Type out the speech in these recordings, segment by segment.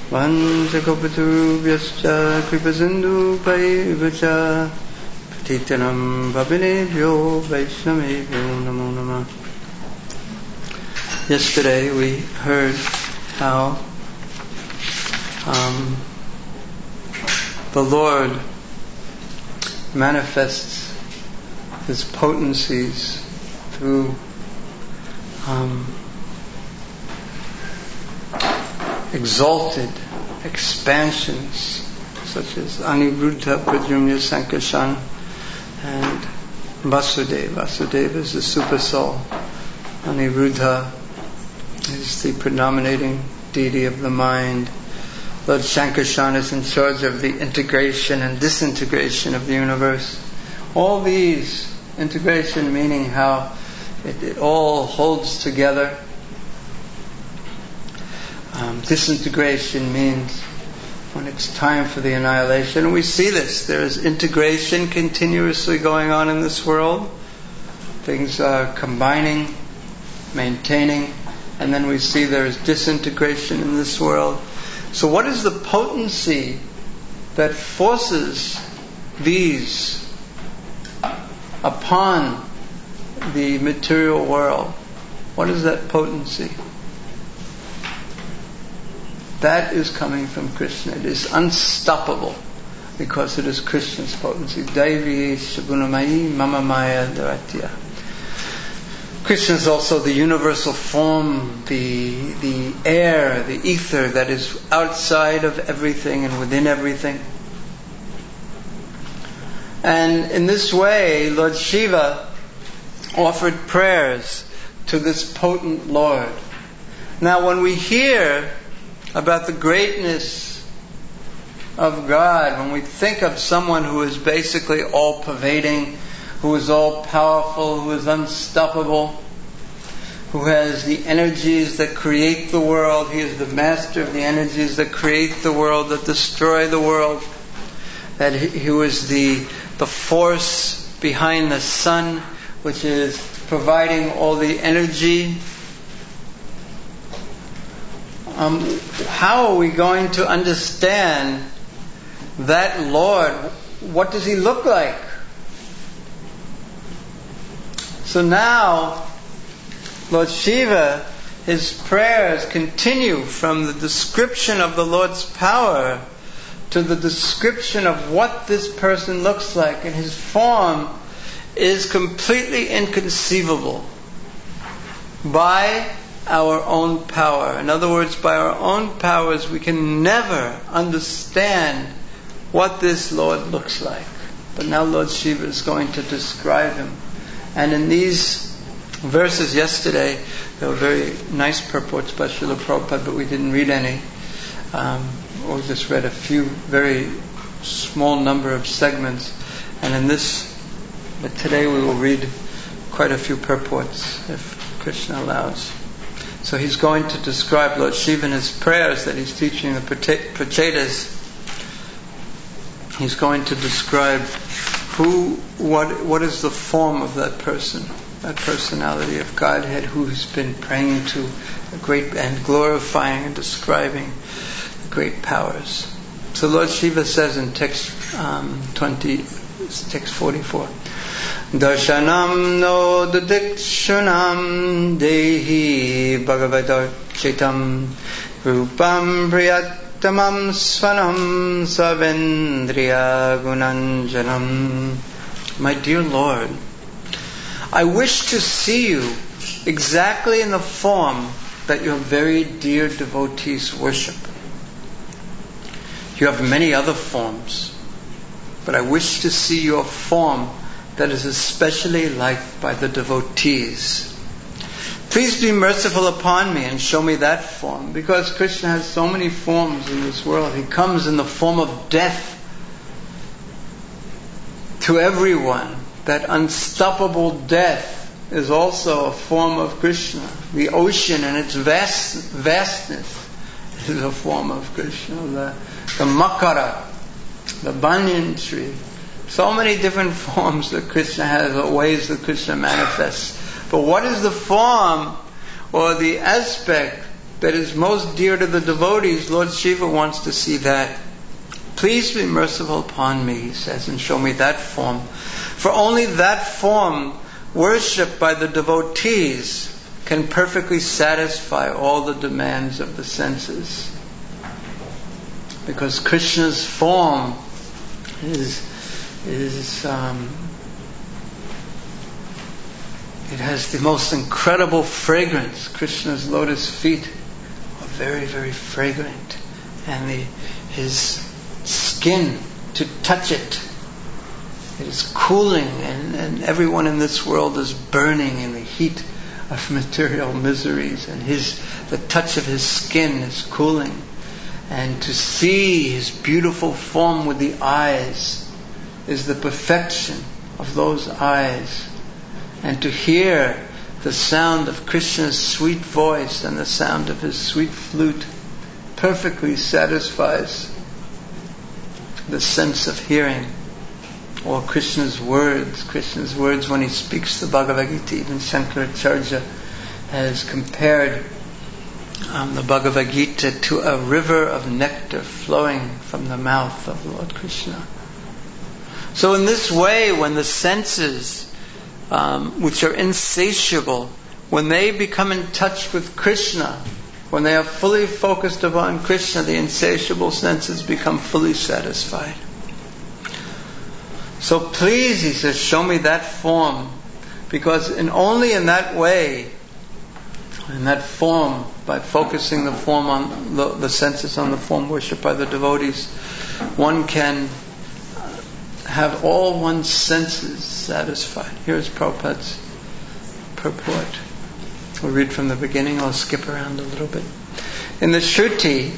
Vanchakopatubhyascha kripasindu paivacha patitanam pavinebhyo vaishnavebhyo namo namah. Yesterday we heard how the Lord manifests His potencies through exalted expansions such as Aniruddha, Pradyumna, Sankarshan and Vasudeva. Vasudeva is the super soul. Aniruddha is the predominating deity of the mind. Lord Sankarshan is in charge of the integration and disintegration of the universe. All these, integration meaning how it all holds together. Disintegration means when it's time for the annihilation. And we see this. There is integration continuously going on in this world. Things are combining, maintaining, and then we see there is disintegration in this world. So what is the potency that forces these upon the material world? What is that potency? That is coming from Krishna. It is unstoppable because it is Krishna's potency. Daivi Shagunamayi Mama Maya Dharatya. Krishna is also the universal form, the air, the ether that is outside of everything and within everything. And in this way, Lord Shiva offered prayers to this potent Lord. Now when we hear about the greatness of God, when we think of someone who is basically all-pervading, who is all-powerful, who is unstoppable, who has the energies that create the world, He is the master of the energies that create the world, that destroy the world, that He was the force behind the sun, which is providing all the energy. How are we going to understand that Lord? What does He look like? So now, Lord Shiva, His prayers continue from the description of the Lord's power to the description of what this person looks like, and His form is completely inconceivable by our own power. In other words, by our own powers we can never understand what this Lord looks like. But now Lord Shiva is going to describe Him. And in these verses yesterday, there were very nice purports by Srila Prabhupada, but we didn't read any. We just read a few, very small number of segments. And but today we will read quite a few purports, if Krishna allows. So he's going to describe Lord Shiva in his prayers that he's teaching the Prachetas. He's going to describe what is the form of that person, that personality of Godhead who's been praying to the great and glorifying and describing the great powers. So Lord Shiva says in text 44, Darshanam no dudikshunam dehi bhagavadarchitam rupam priyatamam svanam savendriya gunanjanam. My dear Lord, I wish to see you exactly in the form that your very dear devotees worship. You have many other forms, but I wish to see your form that is especially liked by the devotees. Please be merciful upon me and show me that form, because Krishna has so many forms in this world. He comes in the form of death to everyone. That unstoppable death is also a form of Krishna. The ocean and its vastness is a form of Krishna. The makara, the banyan tree. So many different forms that Krishna has, or ways that Krishna manifests. But what is the form or the aspect that is most dear to the devotees, Lord Shiva wants to see that. Please be merciful upon me, he says, and show me that form. For only that form, worshipped by the devotees, can perfectly satisfy all the demands of the senses. Because Krishna's form it has the most incredible fragrance. Krishna's lotus feet are very, very fragrant. And his skin, to touch it, it is cooling, and everyone in this world is burning in the heat of material miseries, and the touch of his skin is cooling. And to see his beautiful form with the eyes is the perfection of those eyes. And to hear the sound of Krishna's sweet voice and the sound of his sweet flute perfectly satisfies the sense of hearing. Or Krishna's words when he speaks the Bhagavad Gita. Even Shankaracharya has compared the Bhagavad Gita to a river of nectar flowing from the mouth of Lord Krishna. So in this way, when the senses, which are insatiable, when they become in touch with Krishna, when they are fully focused upon Krishna, the insatiable senses become fully satisfied. So please, he says, show me that form, because only in that way, in that form, by focusing the form on the senses on the form worshipped by the devotees, one can have all one's senses satisfied. Here's Prabhupada's purport. We'll read from the beginning. I'll skip around a little bit. In the Shruti,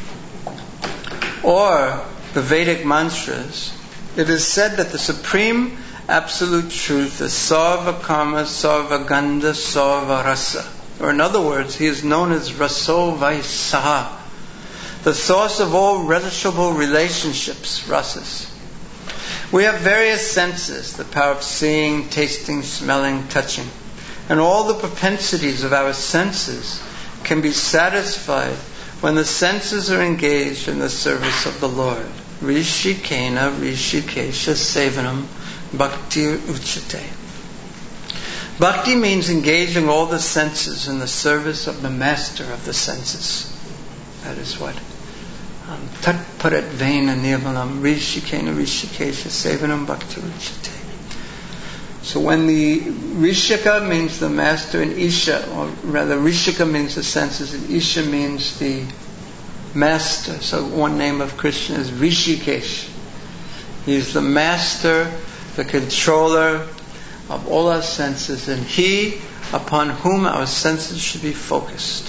or the Vedic mantras, it is said that the supreme absolute truth is Sarva Karma, Sarva Gandha, Sarva Rasa. Or in other words, he is known as Raso Vaisaha, the source of all relishable relationships, rasas. We have various senses, the power of seeing, tasting, smelling, touching. And all the propensities of our senses can be satisfied when the senses are engaged in the service of the Lord. Rishikena, Rishikesha, Sevanam, Bhakti Uchate. Bhakti means engaging all the senses in the service of the master of the senses. That is what Tat Parat Vena Nirmalam Rishikena Rishikesha Sevanam Bhakti Uchate. So when the Rishika means the master, and Isha, or rather Rishika means the senses, and Isha means the master. So one name of Krishna is Rishikesh. He is the master, the controller of all our senses, and he upon whom our senses should be focused.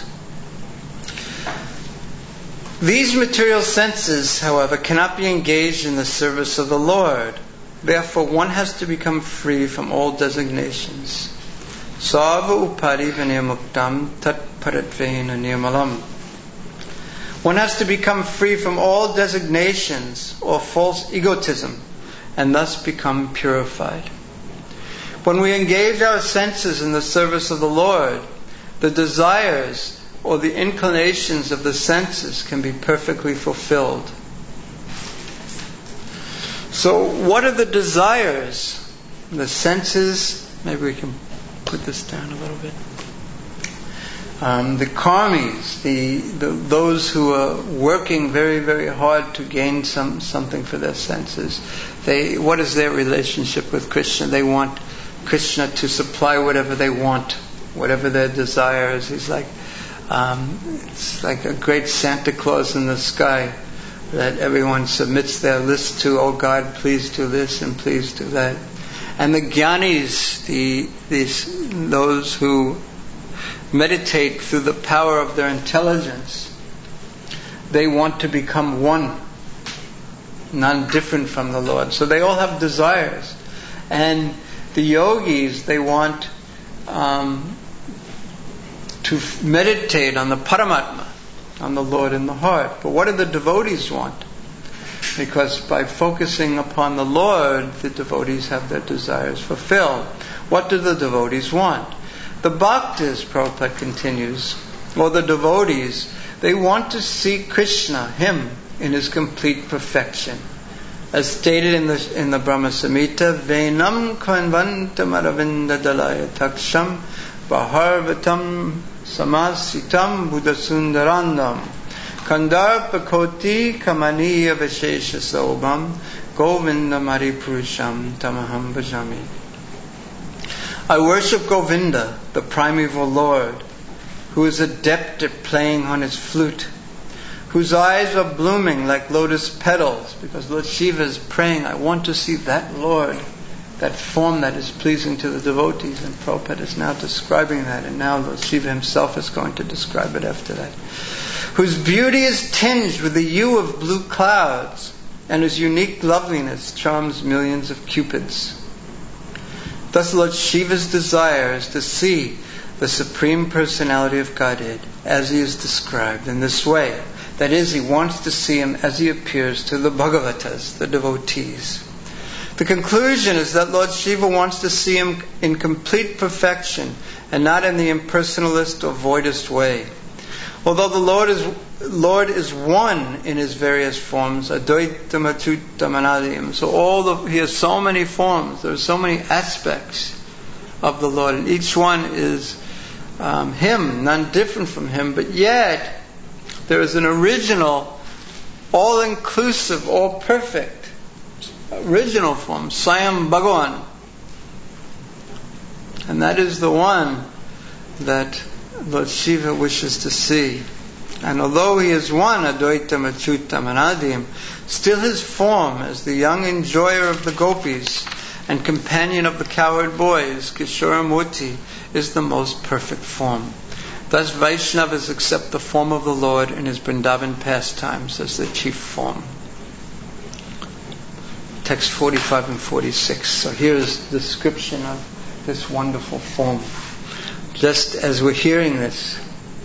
These material senses, however, cannot be engaged in the service of the Lord. Therefore, one has to become free from all designations. Sarva upadi vinirmuktam tat paratvena nirmalam. One has to become free from all designations or false egotism, and thus become purified. When we engage our senses in the service of the Lord, the desires or the inclinations of the senses can be perfectly fulfilled. So what are the desires? The senses, maybe we can put this down a little bit. The karmis, those who are working very, very hard to gain something for their senses, what is their relationship with Krishna? They want Krishna to supply whatever they want, whatever their desires. He's like, it's like a great Santa Claus in the sky that everyone submits their list to. Oh God, please do this and please do that. And the jnanis, those who meditate through the power of their intelligence, they want to become one, none different from the Lord. So they all have desires. And the yogis, they want to meditate on the Paramatma, on the Lord in the heart. But what do the devotees want? Because by focusing upon the Lord, the devotees have their desires fulfilled. What do the devotees want? The bhaktas, Prabhupada continues, or the devotees, they want to see Krishna, him, in his complete perfection. As stated in the Brahma Samhita, Venam Kvanvantam Aravinda Dalaya Taksham Baharvatam Samasitam Buddhasundarandam Kandarpakoti Kamaniya Vishesha Sobham Govinda Maripurusham Tamaham Bhajami. I worship Govinda, the primeval Lord, who is adept at playing on his flute, whose eyes are blooming like lotus petals, because Lord Shiva is praying, I want to see that Lord, that form that is pleasing to the devotees. And Prabhupada is now describing that, and now Lord Shiva himself is going to describe it after that. Whose beauty is tinged with the hue of blue clouds, and whose unique loveliness charms millions of cupids. Thus Lord Shiva's desire is to see the Supreme Personality of Godhead as he is described in this way. That is, he wants to see him as he appears to the Bhagavatas, the devotees. The conclusion is that Lord Shiva wants to see him in complete perfection and not in the impersonalist or voidist way. Although the Lord is one in his various forms, Advaitam Achyutam Anadim. So he has so many forms, there are so many aspects of the Lord, and each one is him, none different from him, but yet there is an original, all-inclusive, all-perfect, original form, Swayam Bhagavan. And that is the one that Lord Shiva wishes to see. And although he is one, Advaitam Achyutam Anadim, still his form as the young enjoyer of the gopis and companion of the cowherd boys, Kishoramurti, is the most perfect form. Thus Vaishnavas accept the form of the Lord in his Vrindavan pastimes as the chief form. Text 45 and 46. So here is the description of this wonderful form. Just as we're hearing this,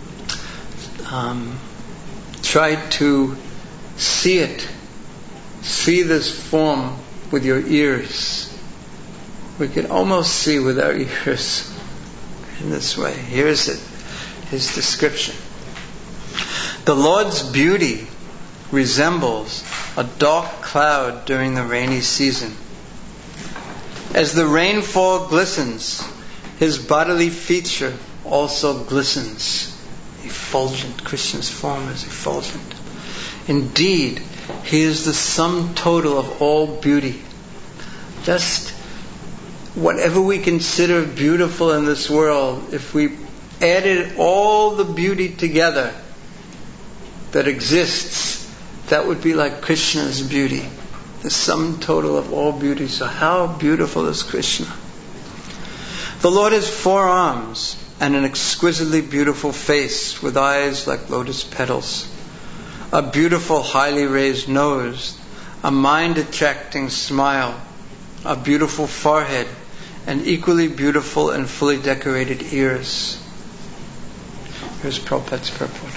try to see it. See this form with your ears. We can almost see with our ears in this way. Here's it, his description. The Lord's beauty resembles a dark cloud during the rainy season. As the rainfall glistens, his bodily feature also glistens. Effulgent. Krishna's form is effulgent. Indeed, he is the sum total of all beauty. Just whatever we consider beautiful in this world, if we added all the beauty together that exists, that would be like Krishna's beauty. The sum total of all beauty. So how beautiful is Krishna? The Lord has 4 arms and an exquisitely beautiful face with eyes like lotus petals, a beautiful highly raised nose, a mind-attracting smile, a beautiful forehead, and equally beautiful and fully decorated ears. Here's Prabhupada's purport.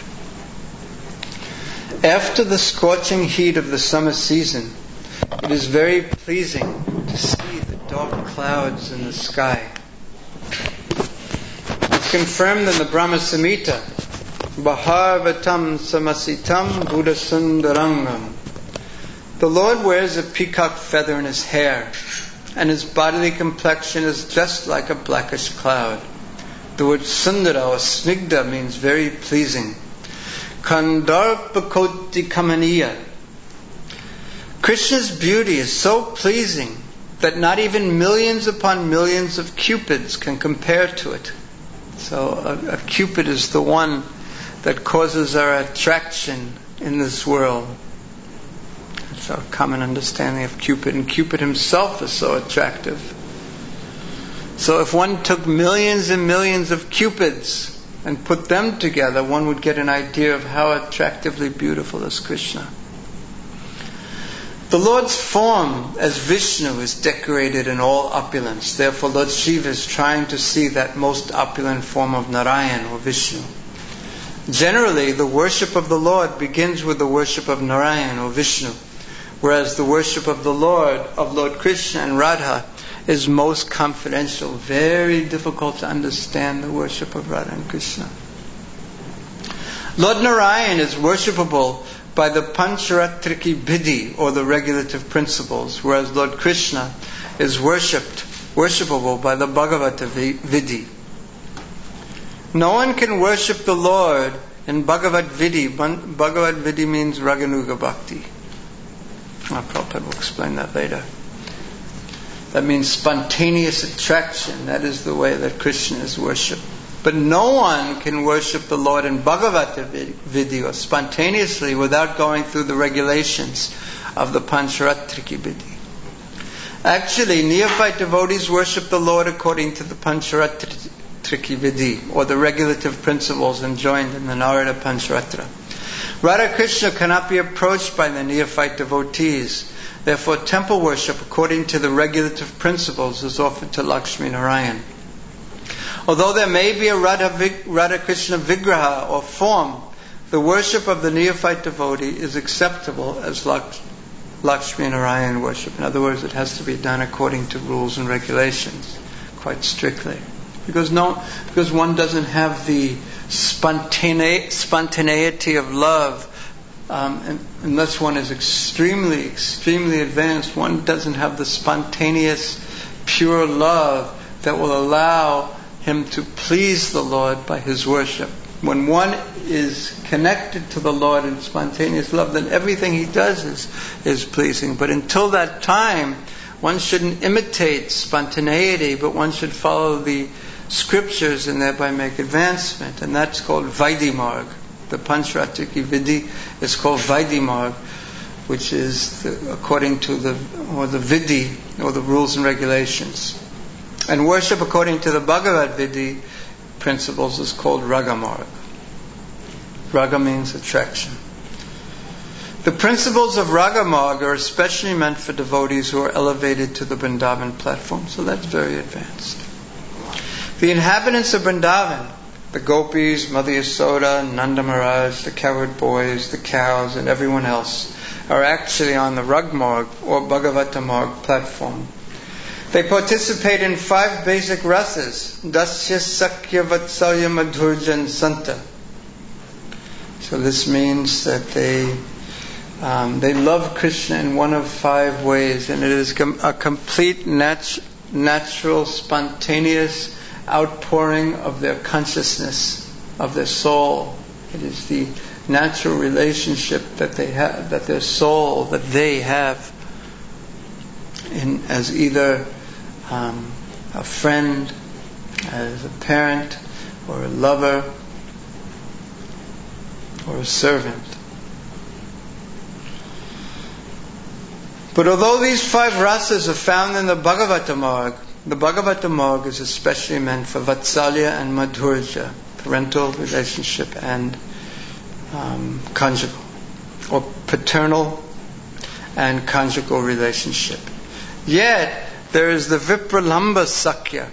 After the scorching heat of the summer season, it is very pleasing to see the dark clouds in the sky. It's confirmed in the Brahma Samhita, Baharvatam Samasitam Buddhasundarangam. The Lord wears a peacock feather in his hair, and his bodily complexion is just like a blackish cloud. The word Sundara or Snigdha means very pleasing. Kandarpakoti Kamaniya. Krishna's beauty is so pleasing that not even millions upon millions of cupids can compare to it. So a cupid is the one that causes our attraction in this world. That's our common understanding of Cupid. And Cupid himself is so attractive. So if one took millions and millions of cupids and put them together, one would get an idea of how attractively beautiful is Krishna. The Lord's form as Vishnu is decorated in all opulence. Therefore Lord Shiva is trying to see that most opulent form of Narayan or Vishnu. Generally, the worship of the Lord begins with the worship of Narayan or Vishnu, whereas the worship of the Lord, of Lord Krishna and Radha, is most confidential. Very difficult to understand the worship of Radha and Krishna. Lord Narayan is worshipable by the Pancharatriki Vidhi, or the regulative principles, whereas Lord Krishna is worshipable by the Bhagavata Vidhi. No one can worship the Lord in Bhagavad Vidhi. Bhagavad Vidhi means Raganuga Bhakti. Prabhupada will explain that later. That means spontaneous attraction. That is the way that Krishna is worshipped. But no one can worship the Lord in Bhagavata Vidhi, or spontaneously, without going through the regulations of the Pancharatriki Vidhi. Actually, neophyte devotees worship the Lord according to the Pancharatriki Vidhi, or the regulative principles enjoined in the Narada Pancharatra. Radha Krishna cannot be approached by the neophyte devotees. Therefore, temple worship according to the regulative principles is offered to Lakshmi Narayan. Although there may be a Radha Krishna Vigraha or form, the worship of the neophyte devotee is acceptable as Lakshmi Narayan worship. In other words, it has to be done according to rules and regulations, quite strictly. Because one doesn't have the spontaneity of love, unless one is extremely, extremely advanced. One doesn't have the spontaneous, pure love that will allow him to please the Lord by his worship. When one is connected to the Lord in spontaneous love, then everything he does is pleasing. But until that time, one shouldn't imitate spontaneity, but one should follow the scriptures and thereby make advancement. And that's called Vaidhimarg. The Pancharatriki Vidhi is called Vaidhimarg, which is according to the Vidhi, or the rules and regulations. And worship according to the Bhagavad Vidhi principles is called Ragamarg. Raga means attraction. The principles of Ragamarg are especially meant for devotees who are elevated to the Vrindavan platform, so that's very advanced. The inhabitants of Vrindavan, the gopis, Mother Yasoda, Nanda Maharaj, the cowherd boys, the cows, and everyone else, are actually on the Ragamarg or Bhagavata Marg platform. They participate in 5 basic rasas: Dasya, Sakya, Vatsalya, Madhurja, and Santa. So this means that they love Krishna in one of 5 ways, and it is a complete natural, spontaneous outpouring of their consciousness, of their soul. It is the natural relationship that they have, that their soul, that they have, as either a friend, as a parent, or a lover, or a servant. But although these 5 rasas are found in the Bhagavata Marg, the Bhagavata Marg is especially meant for Vatsalya and Madhurja, parental relationship and conjugal, or paternal and conjugal relationship. Yet, there is the Vipralamba Sakya,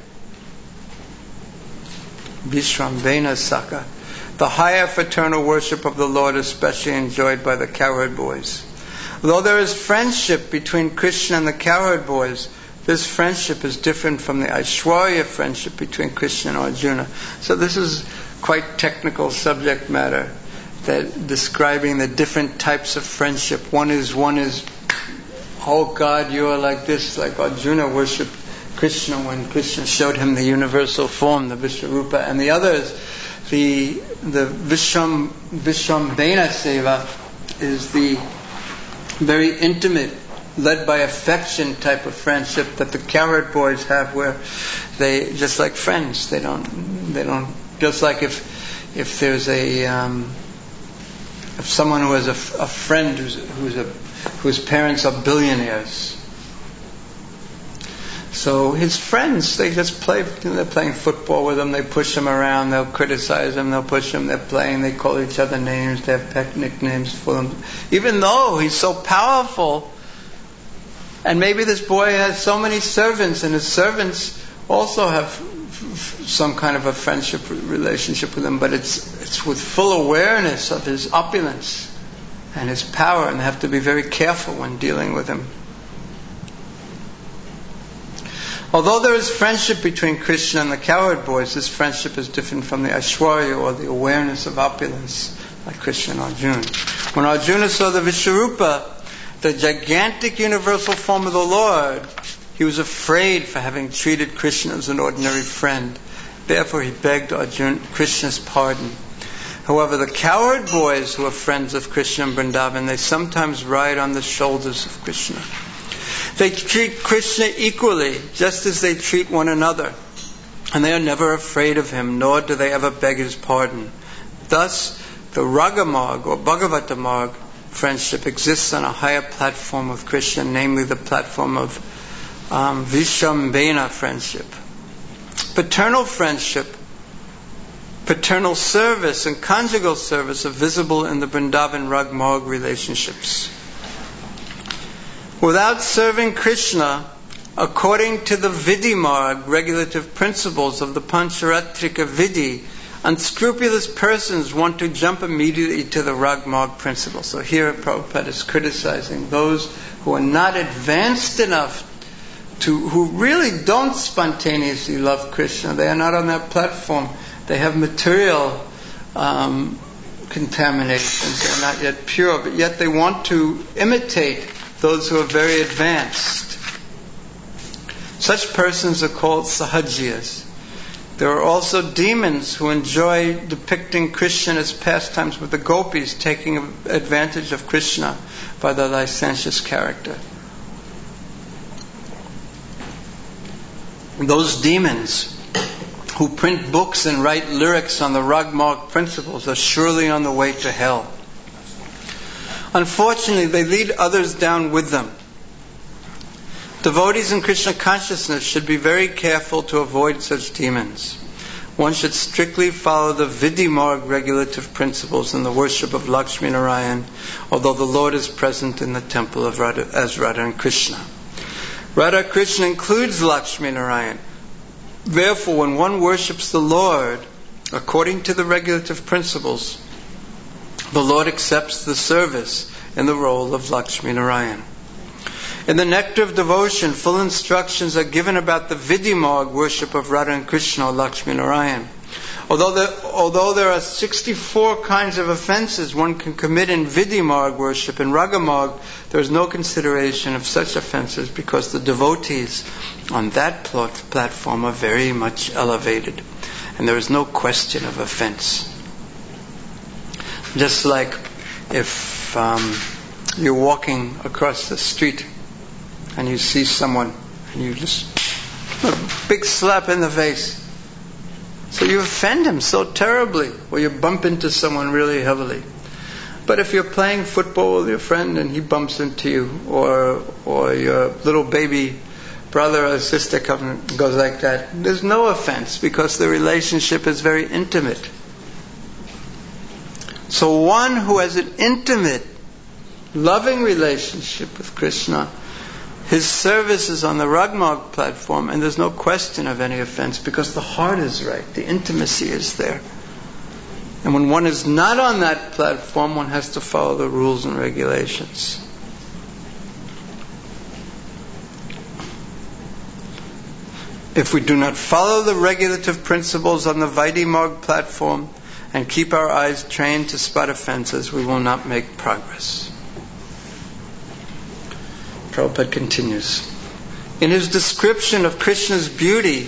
Vishrambhena Sakya, the higher fraternal worship of the Lord, especially enjoyed by the cowherd boys. Though there is friendship between Krishna and the cowherd boys, this friendship is different from the Aishwarya friendship between Krishna and Arjuna. So this is quite technical subject matter, that describing the different types of friendship. One is, oh God, you are like this, like Arjuna worshipped Krishna when Krishna showed him the universal form, the Vishwarupa. And the other is, the Vishrambhena Seva is the very intimate, led by affection type of friendship that the cowherd boys have, where they just like friends. They don't just like if there's if someone who has a friend whose parents are billionaires. So his friends, they just play. They're playing football with him. They push him around. They'll criticize him. They'll push him. They're playing. They call each other names. They have pet nicknames for them. Even though he's so powerful, and maybe this boy has so many servants, and his servants also have some kind of a friendship relationship with him, but it's with full awareness of his opulence and his power, and they have to be very careful when dealing with him. Although there is friendship between Krishna and the cowherd boys, this friendship is different from the Aishwarya, or the awareness of opulence, like Krishna and Arjuna. When Arjuna saw the Vishwarupa, the gigantic universal form of the Lord, he was afraid for having treated Krishna as an ordinary friend. Therefore he begged Arjuna, Krishna's pardon. However, the cowherd boys who are friends of Krishna and Vrindavan, they sometimes ride on the shoulders of Krishna. They treat Krishna equally, just as they treat one another. And they are never afraid of him, nor do they ever beg his pardon. Thus, the Ragamarg or Bhagavata Marg friendship exists on a higher platform with Krishna, namely the platform of Vishambhena friendship. Paternal friendship, paternal service, and conjugal service are visible in the Vrindavan Rag-Marg relationships. Without serving Krishna, according to the Vidhi-Marg regulative principles of the Pancharatrika Vidhi, unscrupulous persons want to jump immediately to the Rag-Marg principle. So here Prabhupada is criticizing those who are not advanced enough who really don't spontaneously love Krishna. They are not on that platform. They have material contaminations. They're not yet pure, but yet they want to imitate those who are very advanced. Such persons are called sahajiyas. There are also demons who enjoy depicting Krishna as pastimes with the gopis, taking advantage of Krishna by their licentious character. Those demons who print books and write lyrics on the Rag-Marg principles are surely on the way to hell. Unfortunately, they lead others down with them. Devotees in Krishna consciousness should be very careful to avoid such demons. One should strictly follow the Vidhi-Marg regulative principles in the worship of Lakshmi Narayan, although the Lord is present in the temple of Radha, as Radha and Krishna. Radha Krishna includes Lakshmi Narayan. Therefore, when one worships the Lord according to the regulative principles, the Lord accepts the service in the role of Lakshmi Narayan. In the Nectar of Devotion, full instructions are given about the Vidhi-Marg worship of Radha and Krishna or Lakshmi Narayan. Although there are 64 kinds of offenses one can commit in Vidhi-Marg worship, in Raga-Marg there is no consideration of such offenses because the devotees on that platform are very much elevated and there is no question of offense. Just like if you're walking across the street and you see someone and you just a big slap in the face. So you offend him so terribly, or you bump into someone really heavily. But if you're playing football with your friend and he bumps into you, or your little baby brother or sister goes like that, there's no offense because the relationship is very intimate. So one who has an intimate, loving relationship with Krishna, his service is on the Rag-Marg platform, and there's no question of any offense because the heart is right, the intimacy is there. And when one is not on that platform, one has to follow the rules and regulations. If we do not follow the regulative principles on the Vidhi-Marg platform and keep our eyes trained to spot offenses, we will not make progress. Prabhupada continues. In his description of Krishna's beauty,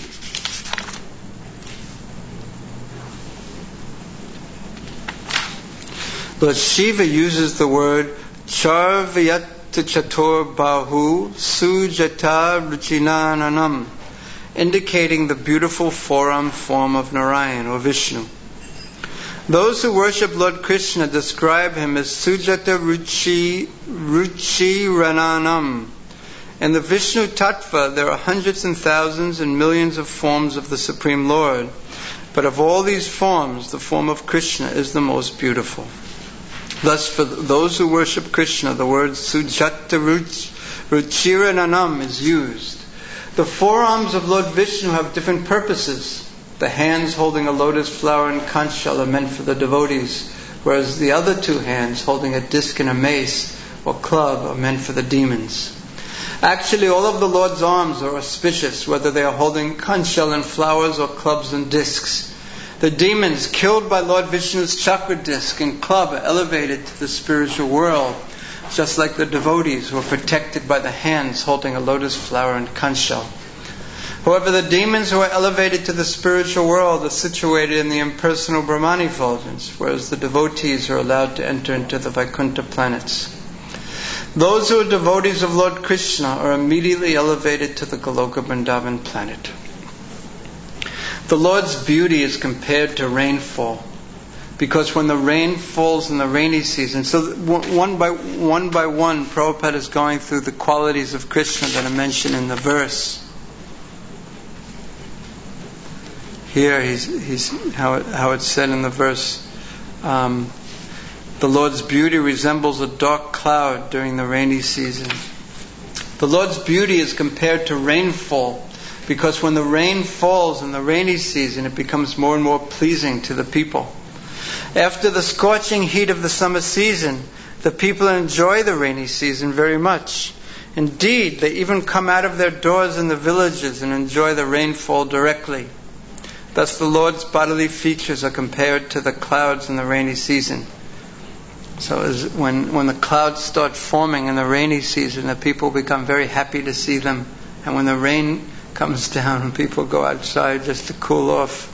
Lord Shiva uses the word Charvayata Chatur Bahu Sujata Ruchinananam, indicating the beautiful forearm form of Narayan or Vishnu. Those who worship Lord Krishna describe him as Sujata Ruchi Rananam. In the Vishnu Tattva, there are hundreds and thousands and millions of forms of the Supreme Lord. But of all these forms, the form of Krishna is the most beautiful. Thus, for those who worship Krishna, the word Sujata Ruchirananam is used. The forearms of Lord Vishnu have different purposes. The hands holding a lotus flower and conch shell are meant for the devotees, whereas the other two hands holding a disc and a mace or club are meant for the demons. Actually, all of the Lord's arms are auspicious, whether they are holding conch shell and flowers or clubs and discs. The demons killed by Lord Vishnu's chakra disc and club are elevated to the spiritual world, just like the devotees who are protected by the hands holding a lotus flower and conch shell. However, the demons who are elevated to the spiritual world are situated in the impersonal Brahman effulgence, whereas the devotees are allowed to enter into the Vaikuntha planets. Those who are devotees of Lord Krishna are immediately elevated to the Goloka Vrindavan planet. The Lord's beauty is compared to rainfall, because when the rain falls in the rainy season, so one by one, Prabhupada is going through the qualities of Krishna that are mentioned in the verse. Here, he's how it's said in the verse. The Lord's beauty resembles a dark cloud during the rainy season. The Lord's beauty is compared to rainfall, because when the rain falls in the rainy season, it becomes more and more pleasing to the people. After the scorching heat of the summer season, the people enjoy the rainy season very much. Indeed, they even come out of their doors in the villages and enjoy the rainfall directly. Thus the Lord's bodily features are compared to the clouds in the rainy season. So when the clouds start forming in the rainy season, the people become very happy to see them. And when the rain comes down, people go outside just to cool off.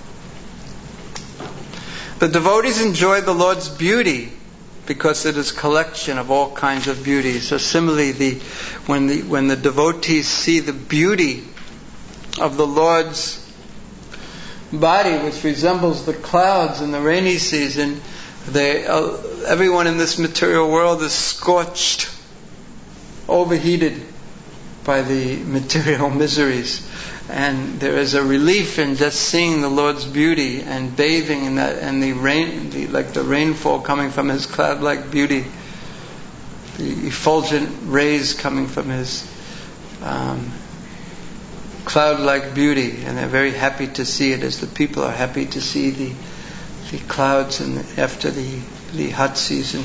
The devotees enjoy the Lord's beauty because it is a collection of all kinds of beauty. So similarly, when the devotees see the beauty of the Lord's body, which resembles the clouds in the rainy season, everyone in this material world is scorched, overheated by the material miseries, and there is a relief in just seeing the Lord's beauty and bathing in that, and the rain, like the rainfall coming from His cloud-like beauty, the effulgent rays coming from His cloud-like beauty, and they're very happy to see it, as the people are happy to see the clouds after the hot season.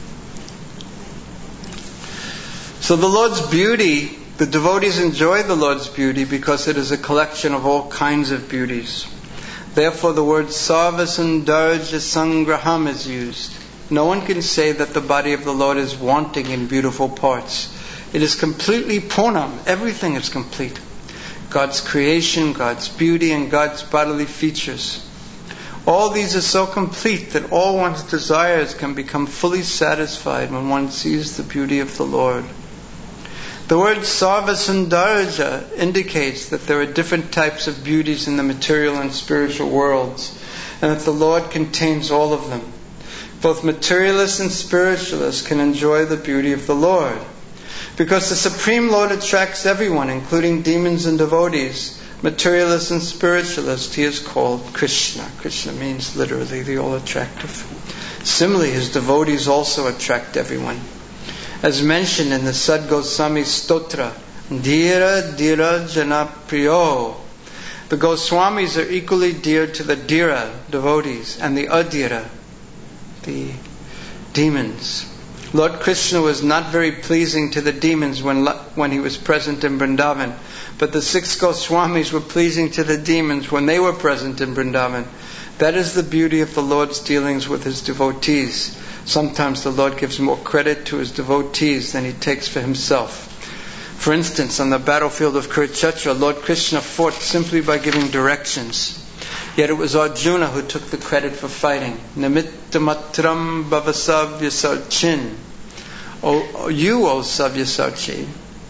So the Lord's beauty, the devotees enjoy the Lord's beauty because it is a collection of all kinds of beauties. Therefore the word Sarva Sundarja Sangraham is used. No one can say that the body of the Lord is wanting in beautiful parts. It is completely Purnam. Everything is complete. God's creation, God's beauty, and God's bodily features. All these are so complete that all one's desires can become fully satisfied when one sees the beauty of the Lord. The word Sarva Sundarja indicates that there are different types of beauties in the material and spiritual worlds, and that the Lord contains all of them. Both materialists and spiritualists can enjoy the beauty of the Lord. Because the Supreme Lord attracts everyone, including demons and devotees, materialists and spiritualists, He is called Krishna. Krishna means literally the all-attractive. Similarly, His devotees also attract everyone. As mentioned in the Sad Goswami Stotra, Dhira Dhira Jana Priyo. The Goswamis are equally dear to the Dhira, devotees, and the Adhira, the demons. Lord Krishna was not very pleasing to the demons when He was present in Vrindavan, but the 6 Goswamis were pleasing to the demons when they were present in Vrindavan. That is the beauty of the Lord's dealings with His devotees. Sometimes the Lord gives more credit to His devotees than He takes for Himself. For instance, on the battlefield of Kurukshetra, Lord Krishna fought simply by giving directions. Yet it was Arjuna who took the credit for fighting. Nimittamatram bhavasavyasachi. You, O Savyasachi,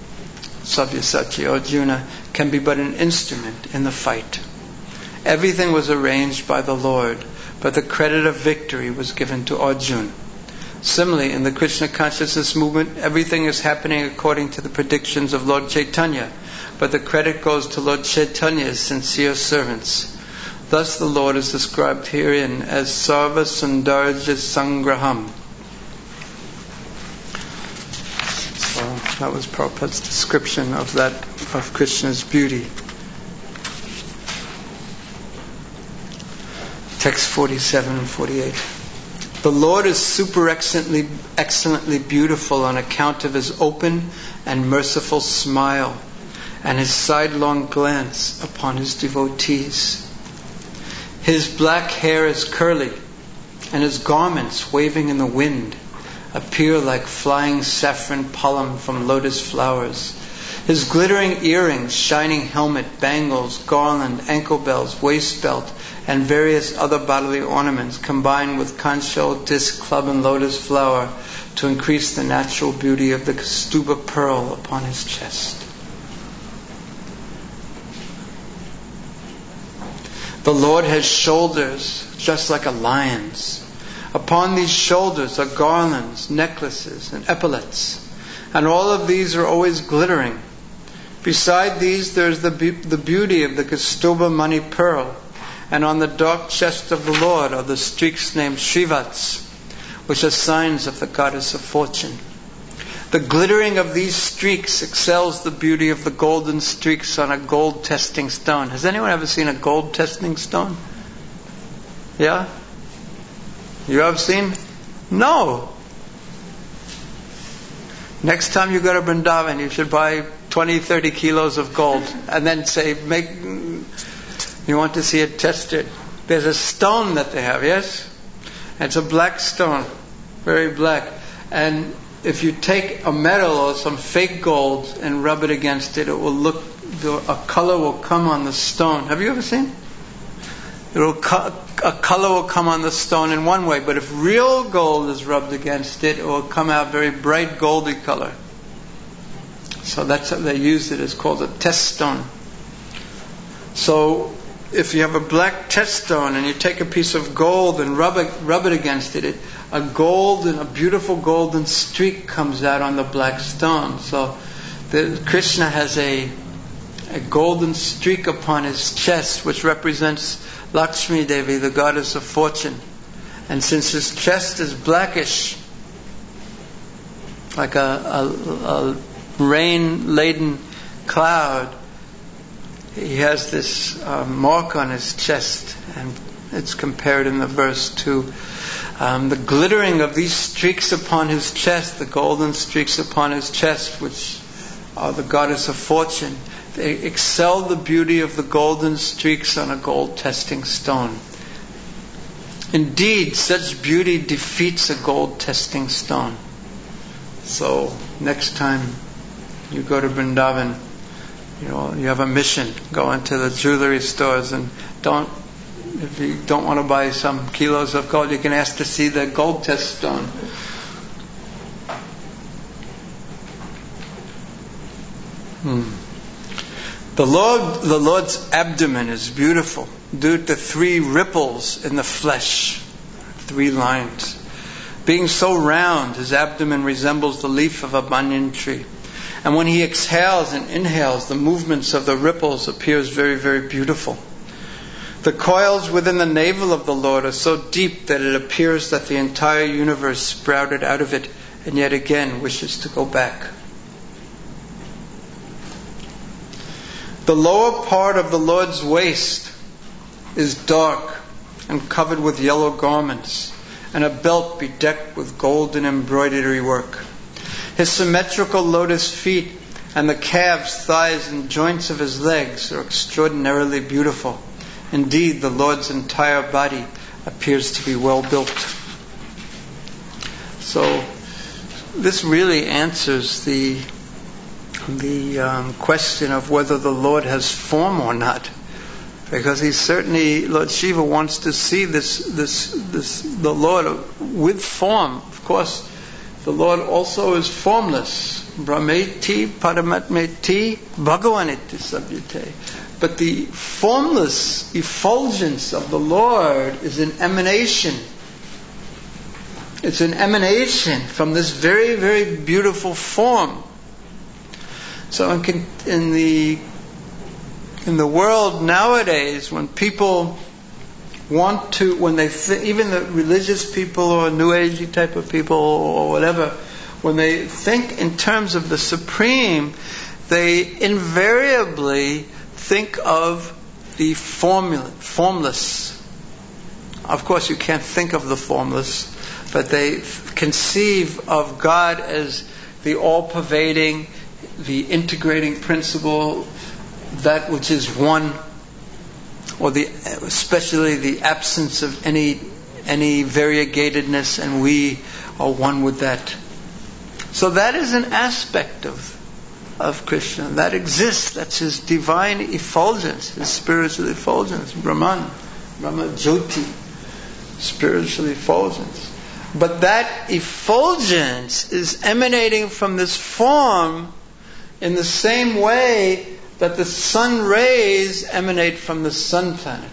Arjuna, can be but an instrument in the fight. Everything was arranged by the Lord, but the credit of victory was given to Arjuna. Similarly, in the Krishna consciousness movement, everything is happening according to the predictions of Lord Chaitanya, but the credit goes to Lord Chaitanya's sincere servants. Thus the Lord is described herein as Sarva Sundarja Sangraham. So that was Prabhupada's description of Krishna's beauty. Text 47 and 48. The Lord is super excellently beautiful on account of His open and merciful smile and His sidelong glance upon His devotees. His black hair is curly, and his garments, waving in the wind, appear like flying saffron pollen from lotus flowers. His glittering earrings, shining helmet, bangles, garland, ankle bells, waist belt, and various other bodily ornaments combine with conch shell, disc, club, and lotus flower to increase the natural beauty of the Kaustubha pearl upon his chest. The Lord has shoulders just like a lion's. Upon these shoulders are garlands, necklaces, and epaulets, and all of these are always glittering. Beside these there is the beauty of the Kaustubha mani pearl, and on the dark chest of the Lord are the streaks named Shrivats, which are signs of the goddess of fortune. The glittering of these streaks excels the beauty of the golden streaks on a gold testing stone. Has anyone ever seen a gold testing stone? Yeah? You have seen? No. Next time you go to Vrindavan, you should buy 20, 30 kilos of gold and then say, you want to see it tested. There's a stone that they have, yes? It's a black stone, very black. And if you take a metal or some fake gold and rub it against it, it will look, a color will come on the stone. Have you ever seen? A color will come on the stone in one way, but if real gold is rubbed against it, it will come out very bright goldy color. So that's how they use it. It's called a test stone. So if you have a black test stone and you take a piece of gold and rub it against it, a beautiful golden streak comes out on the black stone. So Krishna has a golden streak upon his chest, which represents Lakshmi Devi, the goddess of fortune. And since his chest is blackish, like a rain-laden cloud, he has this mark on his chest, and it's compared in the verse to the glittering of these streaks upon his chest, the golden streaks upon his chest, which are the goddess of fortune. They excel the beauty of the golden streaks on a gold testing stone. Indeed, such beauty defeats a gold testing stone. So, next time you go to Vrindavan, you have a mission. Go into the jewelry stores and if you don't want to buy some kilos of gold, you can ask to see the gold test stone. The Lord's abdomen is beautiful due to 3 ripples in the flesh, 3 lines. Being so round, his abdomen resembles the leaf of a banyan tree. And when he exhales and inhales, the movements of the ripples appears very, very beautiful. The coils within the navel of the Lord are so deep that it appears that the entire universe sprouted out of it and yet again wishes to go back. The lower part of the Lord's waist is dark and covered with yellow garments, and a belt bedecked with golden embroidery work. His symmetrical lotus feet and the calves, thighs, and joints of his legs are extraordinarily beautiful. Indeed, the Lord's entire body appears to be well built. So, this really answers the question of whether the Lord has form or not, because Lord Shiva wants to see the Lord with form. Of course, the Lord also is formless. Brahmeti Paramatmeti Bhagavaniti Sabhyate. But the formless effulgence of the Lord is an emanation. It's an emanation from this very, very beautiful form. So in the world nowadays, when people want to, even the religious people or New Agey type of people or whatever, when they think in terms of the Supreme, they invariably think of the formless. Of course, you can't think of the formless, but they conceive of God as the or especially the absence of any variegatedness, and we are one with that. So that is an aspect of Krishna that exists. That's his divine effulgence, his spiritual effulgence, Brahman Jyoti, spiritual effulgence. But that effulgence is emanating from this form in the same way that the sun rays emanate from the sun planet.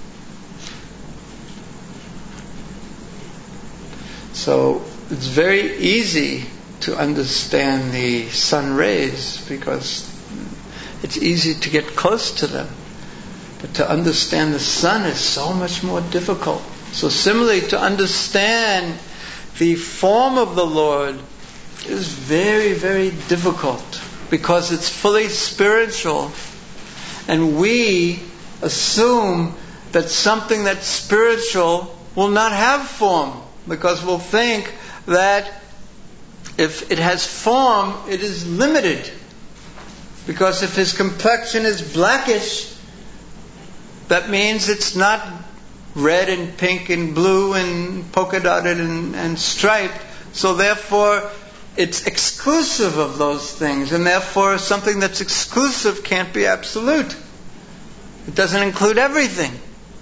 So it's very easy to understand the sun rays because it's easy to get close to them. But to understand the sun is so much more difficult. So similarly, to understand the form of the Lord is very, very difficult because it's fully spiritual, and we assume that something that's spiritual will not have form, because we'll think that if it has form, it is limited. Because if his complexion is blackish, that means it's not red and pink and blue and polka dotted and striped. So therefore, it's exclusive of those things. And therefore, something that's exclusive can't be absolute. It doesn't include everything.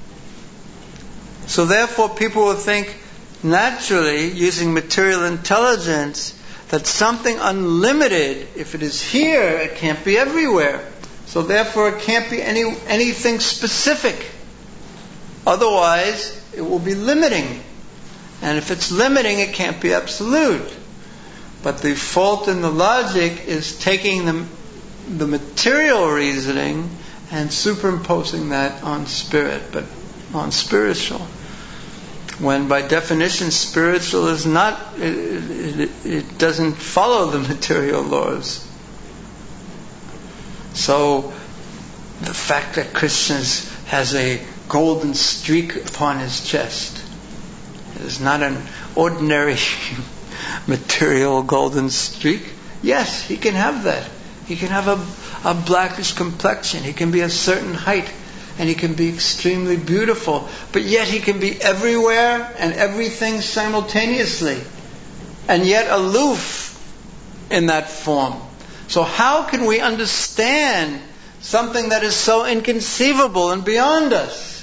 So therefore, people will think naturally, using material intelligence, that something unlimited, if it is here, it can't be everywhere. So therefore, it can't be anything specific. Otherwise, it will be limiting. And if it's limiting, it can't be absolute. But the fault in the logic is taking the material reasoning and superimposing that on spirit, but on spiritual. When by definition spiritual is not, it doesn't follow the material laws. So the fact that Krishna has a golden streak upon his chest is not an ordinary material golden streak. Yes, he can have that. He can have a blackish complexion. He can be a certain height. And he can be extremely beautiful. But yet he can be everywhere and everything simultaneously. And yet aloof in that form. So how can we understand something that is so inconceivable and beyond us?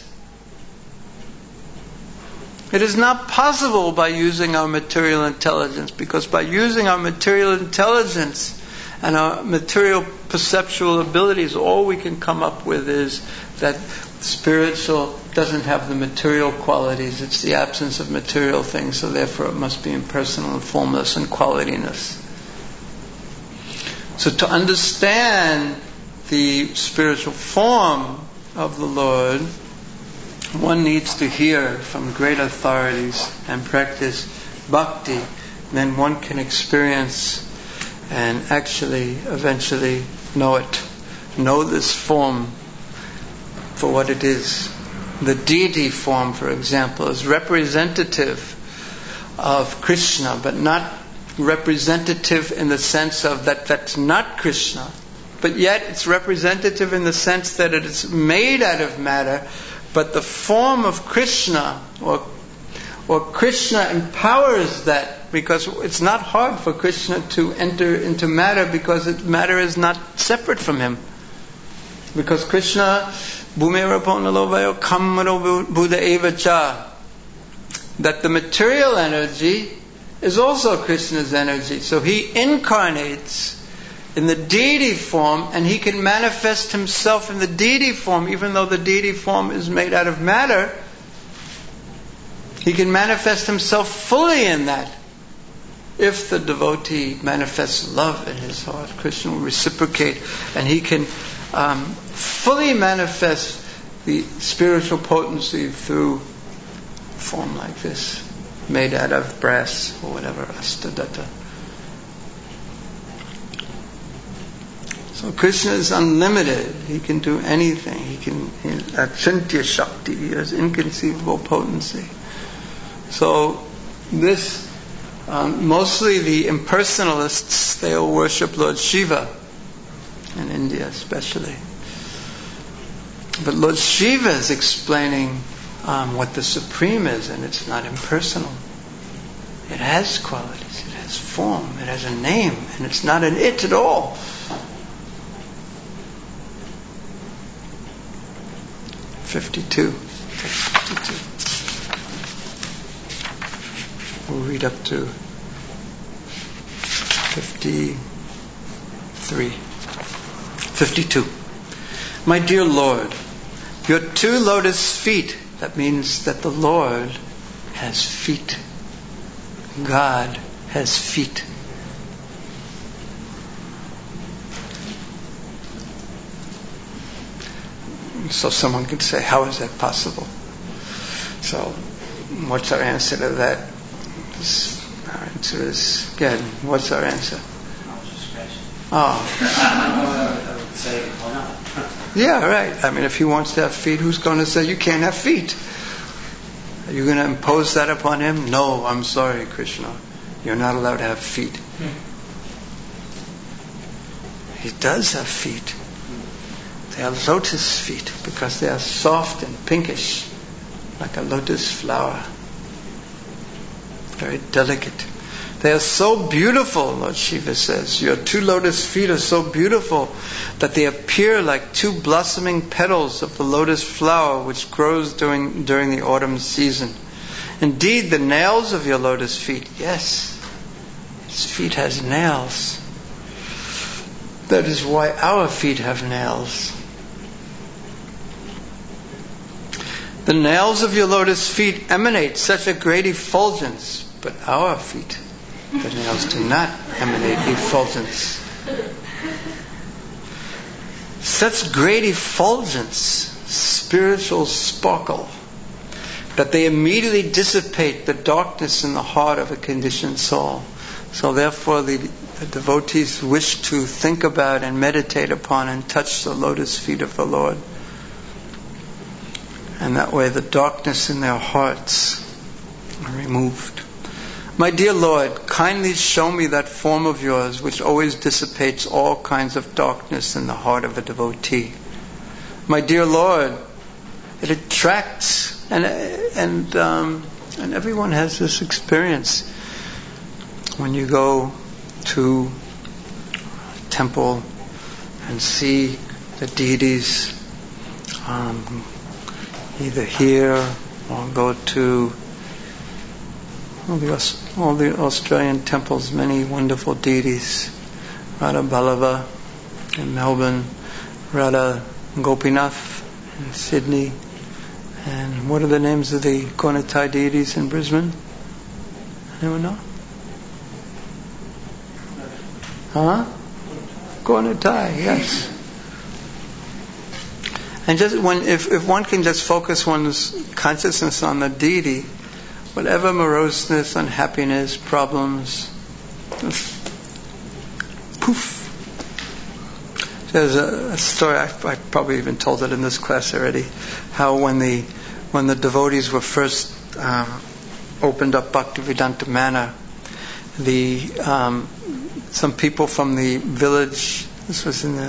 It is not possible by using our material intelligence, because by using our material intelligence and our material perceptual abilities, all we can come up with is that spiritual doesn't have the material qualities. It's the absence of material things, so therefore it must be impersonal and formless and qualityless. So to understand the spiritual form of the Lord, one needs to hear from great authorities and practice bhakti. Then one can experience and actually eventually know it. Know this form for what it is. The deity form, for example, is representative of Krishna, but not representative in the sense of that's not Krishna. But yet it's representative in the sense that it is made out of matter, but the form of Krishna, or Krishna empowers that, because it's not hard for Krishna to enter into matter, because matter is not separate from him. Because Krishna, Bhumera Ponalovayo Kammaro Buddha Eva Cha, that the material energy is also Krishna's energy. So he incarnates in the deity form, and he can manifest himself in the deity form, even though the deity form is made out of matter. He can manifest himself fully in that. If the devotee manifests love in his heart, Krishna will reciprocate, and he can fully manifest the spiritual potency through a form like this, made out of brass or whatever, astadatta. So Krishna is unlimited. He can do anything. He can, achintya shakti, he has inconceivable potency. So this, mostly the impersonalists, they all worship Lord Shiva, in India especially. But Lord Shiva is explaining what the Supreme is, and it's not impersonal. It has qualities, it has form, it has a name, and it's not an it at all. Fifty-two. We'll read up to 53. 52. My dear Lord, your 2 lotus feet, that means that the Lord has feet. God has feet. So someone could say, how is that possible? So, what's our answer to that? Our answer is, again, what's our answer? Oh. I would say, why not? Yeah, right. I mean, if he wants to have feet, who's going to say you can't have feet? Are you going to impose that upon him? No, I'm sorry, Krishna. You're not allowed to have feet. He does have feet. They are lotus feet because they are soft and pinkish, like a lotus flower. Very delicate. They are so beautiful, Lord Shiva says. Your 2 lotus feet are so beautiful that they appear like 2 blossoming petals of the lotus flower which grows during the autumn season. Indeed, the nails of your lotus feet, yes, his feet has nails. That is why our feet have nails. The nails of your lotus feet emanate such a great effulgence, but our feet, the nails do not emanate effulgence. Such great effulgence, spiritual sparkle, that they immediately dissipate the darkness in the heart of a conditioned soul. So therefore the devotees wish to think about and meditate upon and touch the lotus feet of the Lord. And that way the darkness in their hearts are removed. My dear Lord, kindly show me that form of yours which always dissipates all kinds of darkness in the heart of a devotee. My dear Lord, it attracts, and everyone has this experience. When you go to a temple and see the deities, either here or go to all the Australian temples, many wonderful deities. Radha Ballava in Melbourne, Radha Gopinath in Sydney, and what are the names of the Konatai deities in Brisbane? Anyone know? Huh? Konatai, yes. And just if one can just focus one's consciousness on the deity, whatever moroseness, unhappiness, problems, poof. There's a story, I probably even told it in this class already, how when the devotees were first opened up Bhaktivedanta Manor, some people from the village, this was in the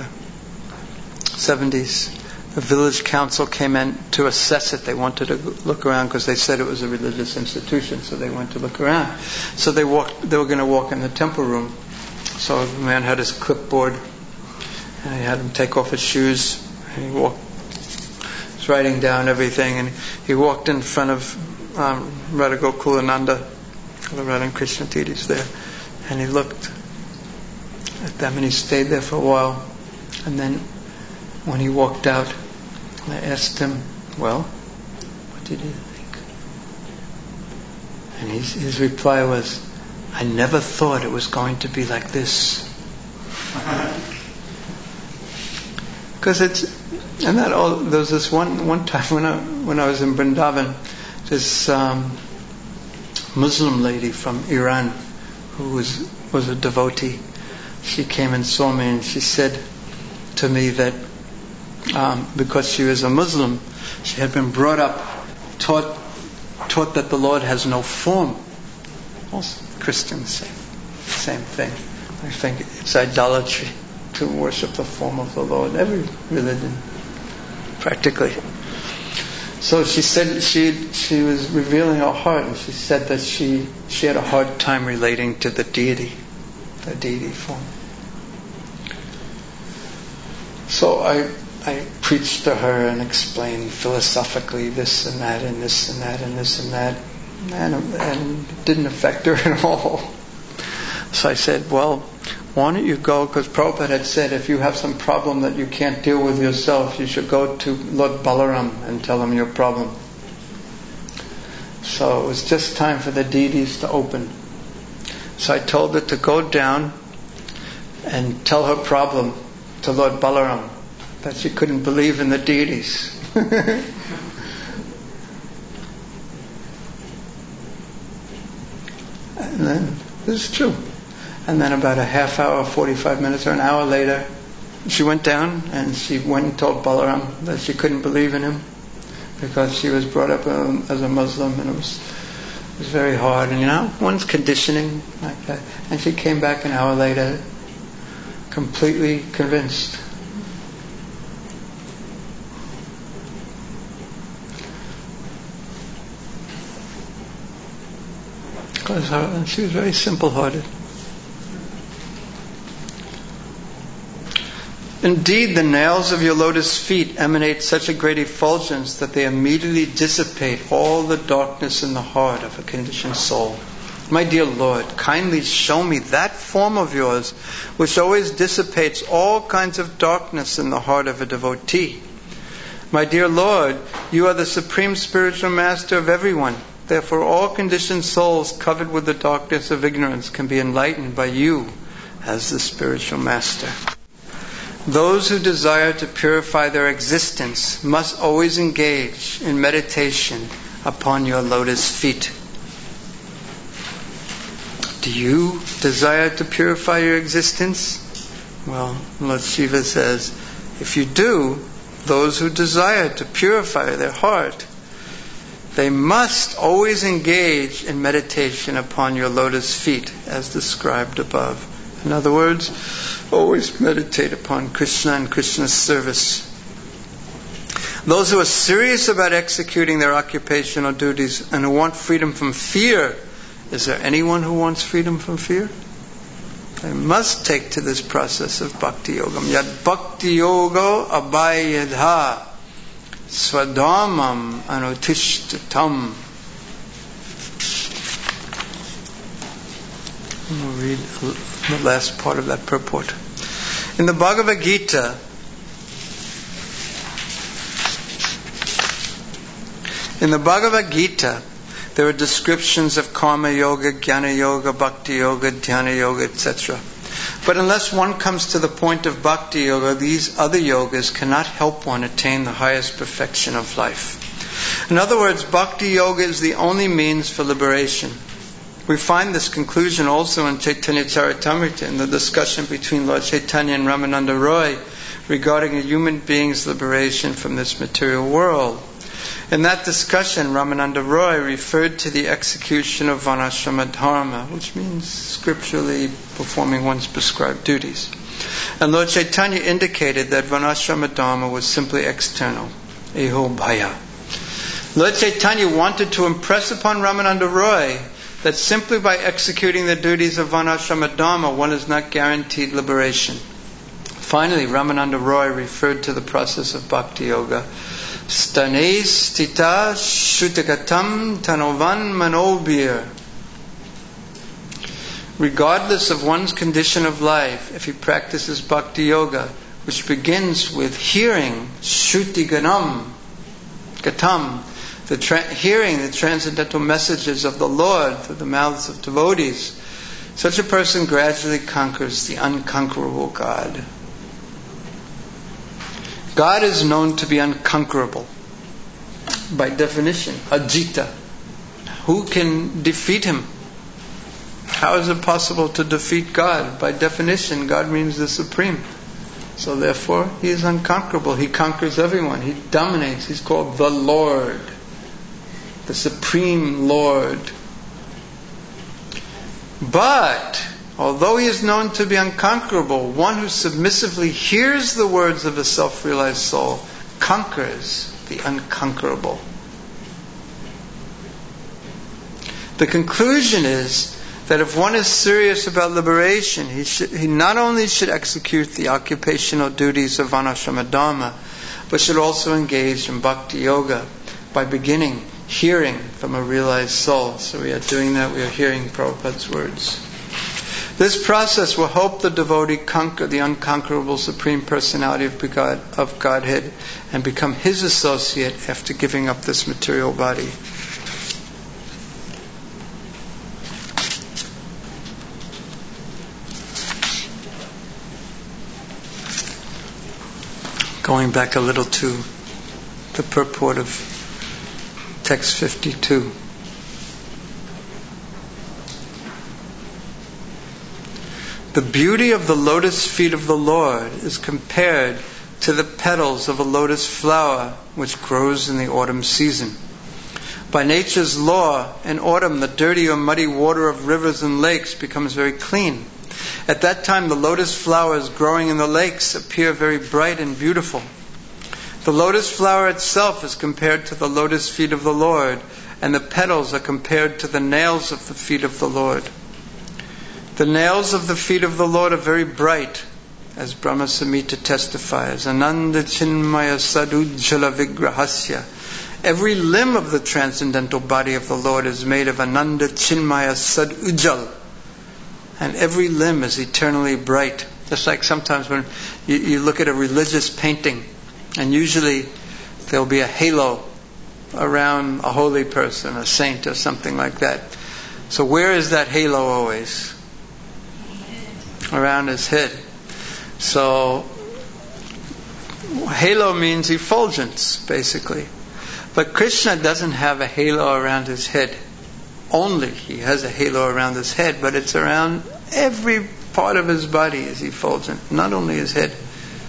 70s, the village council came in to assess it. They wanted to look around because they said it was a religious institution, so they went to look around. So they were going to walk in the temple room. So the man had his clipboard, and he had him take off his shoes, and he was writing down everything, and he walked in front of Radha Gokulananda, the Radha and Krishna deities there, and he looked at them, and he stayed there for a while, and then when he walked out, I asked him, well, what did you think? And his reply was, I never thought it was going to be like this. Because there was this one time when I was in Vrindavan, this Muslim lady from Iran who was a devotee, she came and saw me, and she said to me that because she was a Muslim, she had been brought up, taught that the Lord has no form. Most Christians say the same thing. I think it's idolatry to worship the form of the Lord. Every religion practically. So she said she was revealing her heart, and she said that she had a hard time relating to the deity form. So I preached to her and explained philosophically this and that and this and that and this and that, and it didn't affect her at all. So I said, well, why don't you go, because Prabhupada had said if you have some problem that you can't deal with yourself, you should go to Lord Balaram and tell him your problem. So it was just time for the deities to open. So I told her to go down and tell her problem to Lord Balaram, that she couldn't believe in the deities. And then, this is true. And then about a half hour, 45 minutes, or an hour later, she went down and she went and told Balaram that she couldn't believe in him because she was brought up as a Muslim, and it was very hard. And one's conditioning like that. And she came back an hour later, completely convinced. Because she was very simple-hearted. Indeed, the nails of your lotus feet emanate such a great effulgence that they immediately dissipate all the darkness in the heart of a conditioned soul. My dear Lord, kindly show me that form of yours which always dissipates all kinds of darkness in the heart of a devotee. My dear Lord, you are the supreme spiritual master of everyone. Therefore, all conditioned souls covered with the darkness of ignorance can be enlightened by you as the spiritual master. Those who desire to purify their existence must always engage in meditation upon your lotus feet. Do you desire to purify your existence? Well, Lord Shiva says, if you do, those who desire to purify their heart, they must always engage in meditation upon your lotus feet, as described above. In other words, always meditate upon Krishna and Krishna's service. Those who are serious about executing their occupational duties and who want freedom from fear, is there anyone who wants freedom from fear? They must take to this process of bhakti yogam. Yad bhakti yoga abhayadha swadhamam anutishtatam. We'll read the last part of that purport. In the Bhagavad Gita, there are descriptions of karma yoga, jnana yoga, bhakti yoga, dhyana yoga, etc. But unless one comes to the point of bhakti yoga, these other yogas cannot help one attain the highest perfection of life. In other words, bhakti yoga is the only means for liberation. We find this conclusion also in Chaitanya Charitamrita, in the discussion between Lord Chaitanya and Ramananda Roy regarding a human being's liberation from this material world. In that discussion, Ramananda Roy referred to the execution of Varnashrama Dharma, which means scripturally performing one's prescribed duties. And Lord Chaitanya indicated that Varnashrama Dharma was simply external, eho bhaya. Lord Chaitanya wanted to impress upon Ramananda Roy that simply by executing the duties of Varnashrama Dharma, one is not guaranteed liberation. Finally, Ramananda Roy referred to the process of bhakti yoga. Stane stita shutagatam tanovan manobir. Regardless of one's condition of life, if he practices bhakti yoga, which begins with hearing shruti gatam, hearing the transcendental messages of the Lord through the mouths of devotees, such a person gradually conquers the unconquerable God. God is known to be unconquerable. By definition, Ajita. Who can defeat Him? How is it possible to defeat God? By definition, God means the Supreme. So therefore, He is unconquerable. He conquers everyone. He dominates. He's called the Lord. The Supreme Lord. But, although He is known to be unconquerable, one who submissively hears the words of a self-realized soul conquers the unconquerable. The conclusion is that if one is serious about liberation, he not only should execute the occupational duties of Varnashrama Dharma, but should also engage in Bhakti Yoga by beginning hearing from a realized soul. So we are doing that, we are hearing Prabhupada's words. This process will help the devotee conquer the unconquerable Supreme Personality of Godhead and become His associate after giving up this material body. Going back a little to the purport of text 52. The beauty of the lotus feet of the Lord is compared to the petals of a lotus flower which grows in the autumn season. By nature's law, in autumn the dirty or muddy water of rivers and lakes becomes very clean. At that time, the lotus flowers growing in the lakes appear very bright and beautiful. The lotus flower itself is compared to the lotus feet of the Lord, and the petals are compared to the nails of the feet of the Lord. The nails of the feet of the Lord are very bright, as Brahma Samhita testifies. Ananda Chinmaya Sadujjala Vigrahasya. Every limb of the transcendental body of the Lord is made of Ananda Chinmaya Sadujjal. And every limb is eternally bright. Just like sometimes when you look at a religious painting, and usually there'll be a halo around a holy person, a saint or something like that. So where is that halo always? Around his head. So halo means effulgence, basically. But Krishna doesn't have a halo around his head. Only he has a halo around his head, but it's around every part of his body is effulgent, not only his head.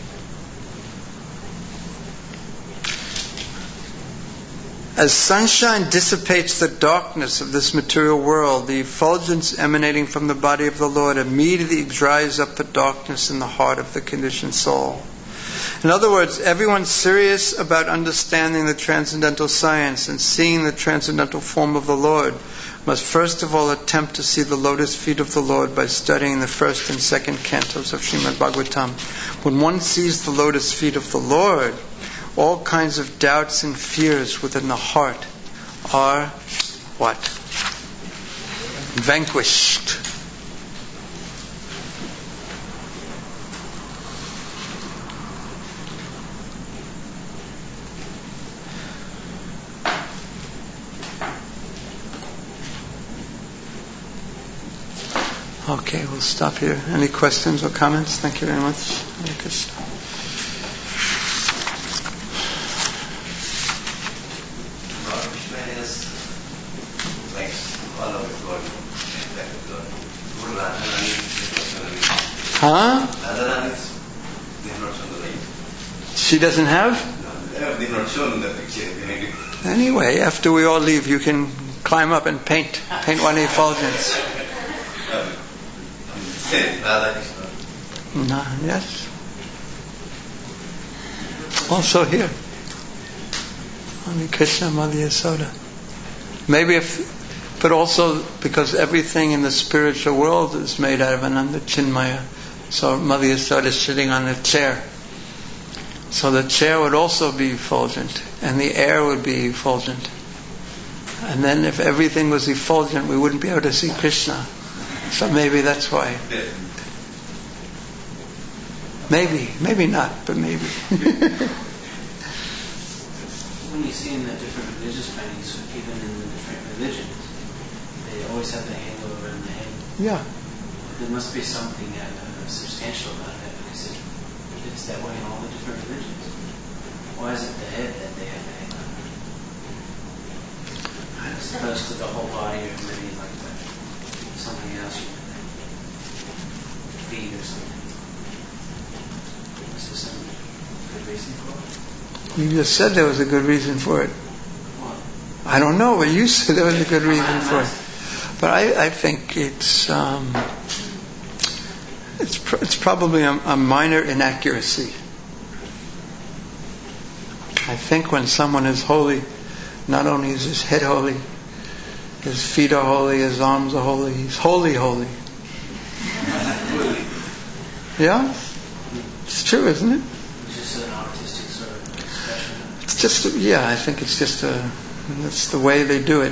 As sunshine dissipates the darkness of this material world, the effulgence emanating from the body of the Lord immediately dries up the darkness in the heart of the conditioned soul. In other words, everyone serious about understanding the transcendental science and seeing the transcendental form of the Lord must first of all attempt to see the lotus feet of the Lord by studying the first and second cantos of Srimad Bhagavatam. When one sees the lotus feet of the Lord, all kinds of doubts and fears within the heart are what? Vanquished. Okay, we'll stop here. Any questions or comments? Thank you very much. Hare Krishna. Huh? She doesn't have? No, they've not shown the picture. Anyway, after we all leave, you can climb up and paint one effulgence. No, yes. Also here. Only Krishna, Mother Yasoda. Maybe but also because everything in the spiritual world is made out of Ananda Chinmaya. So Mother Yasoda is sitting on a chair. So the chair would also be effulgent, and the air would be effulgent. And then if everything was effulgent, we wouldn't be able to see Krishna. So maybe that's why. Maybe not, but maybe. When you see in the different religious paintings, even in the different religions, they always have the halo around the head. Yeah. There must be something substantial about that, because it's that way in all the different religions. Why is it the head that they have the halo? As opposed to the whole body, or maybe like something else, feet or something. Is there some good reason for it? You just said there was a good reason for it. What? I don't know, but you said there was a good reason for it. But I think it's probably a minor inaccuracy. think when someone is holy, not only is his head holy, his feet are holy, his arms are holy, he's holy, holy. Yeah? It's true, isn't it? It's just an artistic sort of expression. It's just, I think it's just that's the way they do it.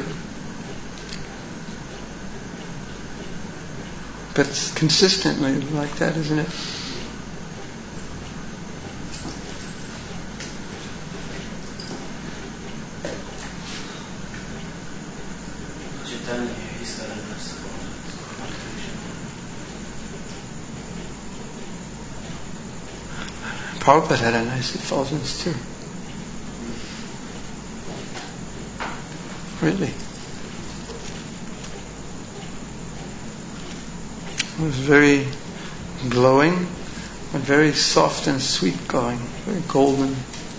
But it's consistently like that, isn't it? Chaitanya, he's got a nice Prabhupada had a nice effulgence too. Really. It was very glowing, but very soft and sweet glowing, very golden.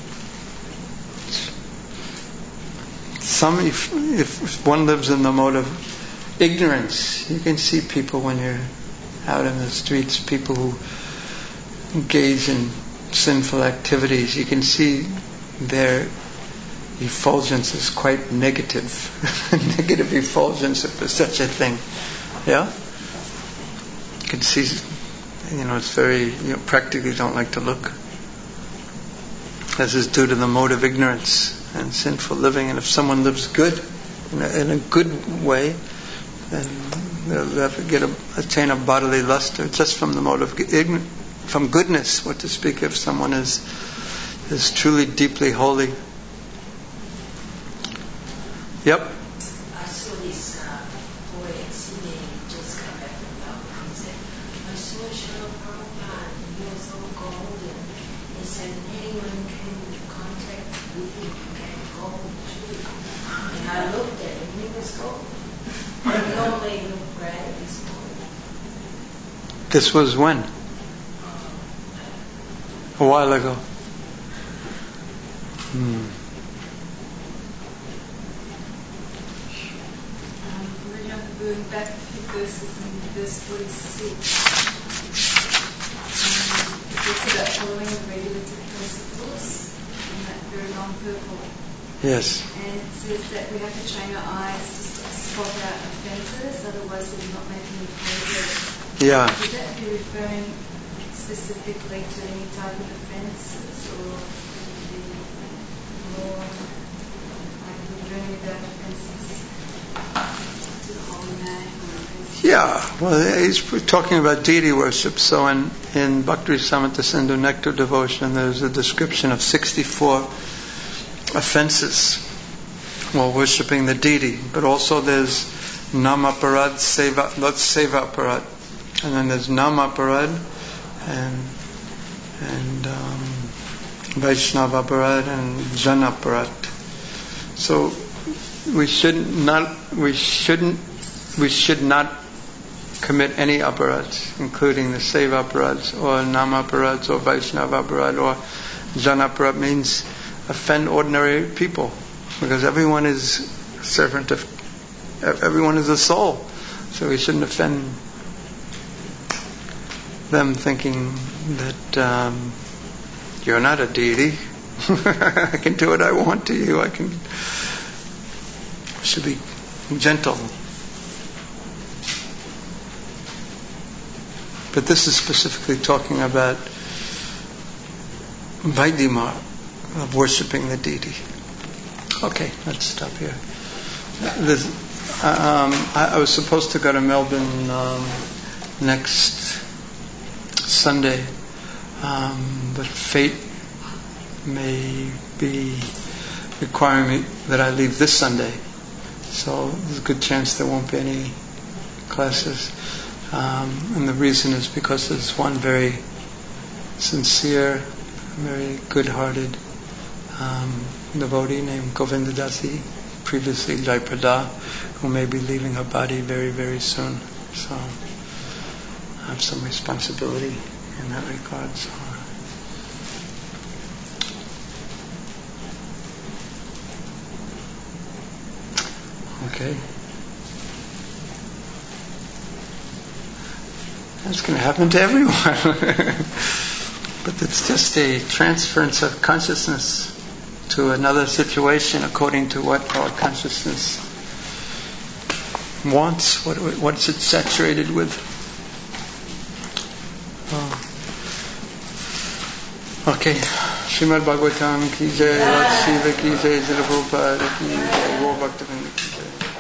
If one lives in the mode of ignorance, you can see people when you're out in the streets, people who engage in sinful activities, you can see their effulgence is quite negative. Negative effulgence, if there's such a thing. Yeah? You can see, it's very, practically don't like to look. This is due to the mode of ignorance and sinful living. And if someone lives good, in a good way, then they'll attain a bodily luster just from the mode of from goodness. What to speak if someone is truly deeply holy. Yep. I saw this boy at Sydney just come back from Melbourne. He said, I saw Srila Prabhupada, he was all golden. He said, anyone can contact with him, can gold too. And I looked at him, he was golden. And he only looked red this morning. This was when? A while ago. Going back a few verses in verse 46. It talks about following the regulative principles in that very long purple. Yes. And it says that we have to train our eyes to spot out offences, otherwise they will not make any progress. Yeah. Would that be referring specifically to any type of offences, or would it be more like we're learning about offences to the holy name? Yeah, well, he's talking about deity worship. So in Bhakti Rasamrita Sindhu Nectar Devotion, there's a description of 64 offenses while worshipping the deity. But also there's Namaparad, that's Seva Parad. And then there's Namaparad and Vaishnava Parad and Jana Parad. So we should not commit any aparads, including the Seva aparads or Nama aparads or Vaishnava aparad or Jana aparad. Means offend ordinary people, because everyone is everyone is a soul, so we shouldn't offend them thinking that you're not a deity. I can do what I want to you. Should be gentle. But this is specifically talking about Vaidima, of worshipping the deity. Okay, let's stop here. I was supposed to go to Melbourne next Sunday, but fate may be requiring me that I leave this Sunday. So there's a good chance there won't be any classes. And the reason is because there's one very sincere, very good-hearted devotee named Govinda Dasi, previously Jaiprada, who may be leaving her body very, very soon. So I have some responsibility in that regard. So. Okay. That's going to happen to everyone. But it's just a transference of consciousness. to another situation according to what our consciousness wants, what's it saturated with. Okay. Srimad Bhagavatam ki jai, Lord Shiva ki jai, Jai Prabhupada ki jai, Gaur Bhaktivinoda ki jai.